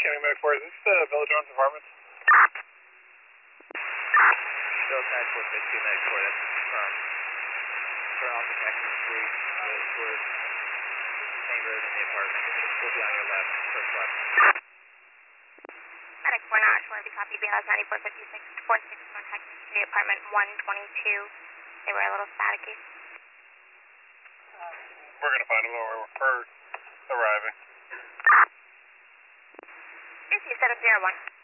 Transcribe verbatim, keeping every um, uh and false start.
County Medic four, is this the Village Arms Apartments? Bill Tag four six two Medic four, that's confirmed. Turn off the Texas Street, go towards Main Road in the apartment. We'll be on your left, first left. Medic four now, actually, we copy B L S ninety-four fifty-six, four sixty-one Texas Street, apartment one twenty-two. They were a little staticky. We're going to find them where we're arriving. Is he set up zero one?